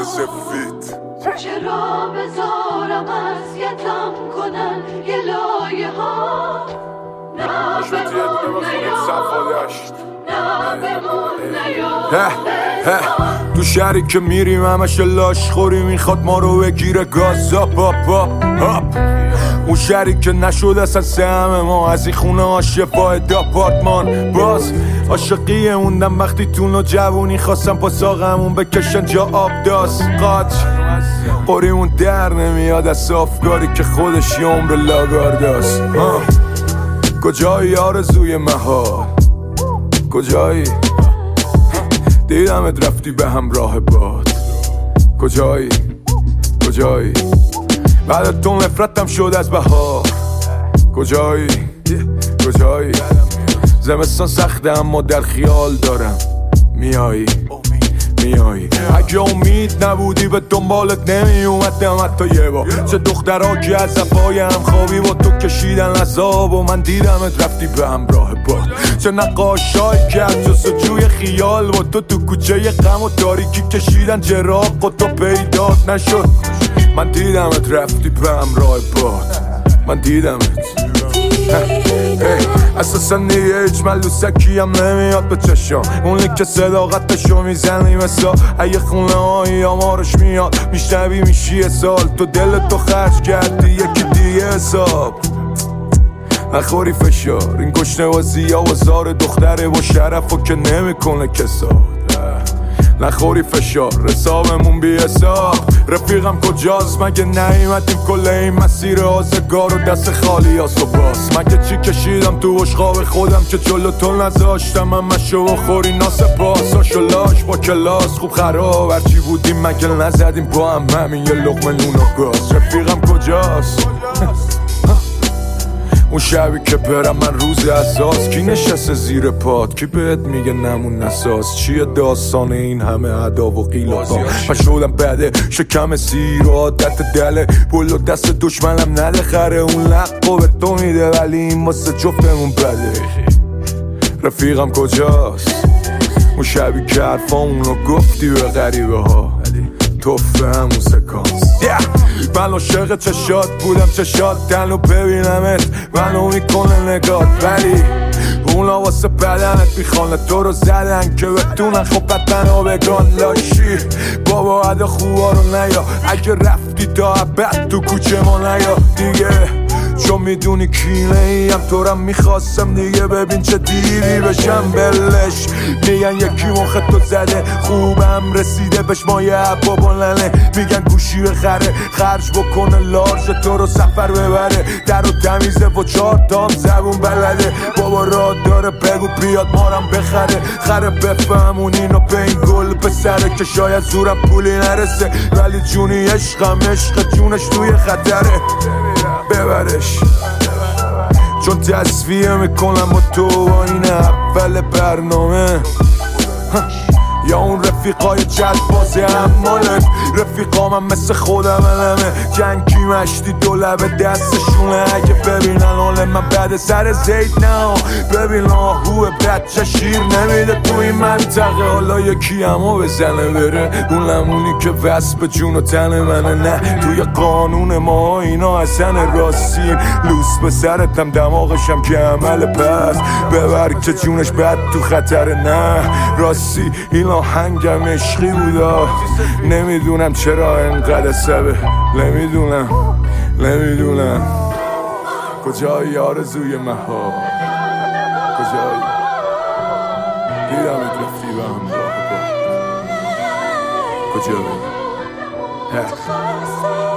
سفید. چرا بذارم اذیتم کنن یه لایه ها، نه بمون نیاد تو شهری که میریم همش لاش خوری میخواد ما رو بگیره گاز هاپ هاپ هاپ. اون شهری که نشد اصلا سهم ما از این خونه ها شفاه داپارتمان. باز عاشقی موندم وقتی تو جوونی خواستم پا ساقمون بکشن جا آب داست قاچ قریمون در نمیاد از صافگاری که خودش یه عمر لاگارداست. کجایی آرزوی مهار کجایی دیدمت رفتی به همراه باد کجایی کجایی بعد تو نفرتم شد از بهار کجایی کجایی زمستان سخته اما در خیال دارم میایی میایی اگه امید نبودی به دنبالت نمی اومدم حتی یه بار. چه دخترها که از زفای هم خوابی با تو کشیدن عذاب و من دیدمت رفتی به همراه باد. چه نقاشایی که از جستجوی خیال با تو کوچه غم و تاریکی کشیدن جراق و تو پیدات نشد. من دیدمت رفتی به همراه باد من دیدمت اساسا دیگه هیچ ملوسکی هم نمیاد به چشم اونی که صداقتشو میزنی مثلا اگه خونه هایی آمارش میاد میشنوی میشی یه سال تو دلتو خرج کردی یکی دیگه حساب نخوری فشار این گشنه بازی ها و زار دختره با شرف و که نمیکنه کساد نخوری فشار حسابمون بی حساب. رفیقم کجاست مگه نیومدیم کل این مسیر آزگار و دست خالی هاست و باز مگه چی کشیدم تو اشقاب خودم که جلو تو نذاشتم همشو و خوری ناسپاس آشولاش با کلاس خوب خراب هرچی بودیم مگه نزدیم با هم همین یه لقمه نون و گاز. رفیقم کجاست اون شبی که برم من روز اساس کی نشسته زیر پاد کی بهت میگه نمون نساز چیه داستان این همه ادا و قیل و پا من شدم بده شکم سیر و عادت دله بلو دست دشمنم نده خره اون لقو به تو میده ولی این واسه جفتمون بده. رفیقم کجاست اون شبی که حرفامونو گفتی به غریبه ها توفه همون سکانس من عاشق چشات بودم چشات تنو ببینمت منو میکنه نگات ولی اونا واسه بدنت میخوانه تو رو زدن که بتونن خب بدنو بگان لاشی بابا عدا خوبا رو نیا اگه رفتی تا عبد تو کوچه ما نیا دیگه چون میدونی کینه ایم تو رم میخواستم دیگه ببین چه دیوی بشم بلش میگن یکی مخ تو زده خوبم رسیده بهش مایه عبا بلنه میگن گوشی بخره خرج بکنه لارج تو رو سفر ببره در و تمیزه و 4 تام زبون بلده بابا راه داره بگو بیاد مارم بخره خره بفهمون اینو به این گل پسره که شاید زورم پولی نرسه ولی جونی عشقم عشق جونش توی خطره ببرش چون تصفیه میکنم با تو با این اول برنامه یا اون رفیقای جد بازی همالت رفیقامم مثل خودم علمه جنگی مشتی دو لبه دستشونه اگه ببینن حال من بعد سر زید نه ببین آهوه بچه شیر نمیده تو این منطقه حالا یکی همو بزنه بره اون لمونی که وصف به جون و تن منه نه توی قانون ما اینا اصلا راستین لوس به سرتم دماغشم که عمل پس ببر که جونش بد تو خطره نه راستی این آهنگم عشقی بودا نمیدونم چرا انقدر سبه نمیدونم کجایی آرزوی مهار کجایی دیدمت رفتی به همراه با کجایی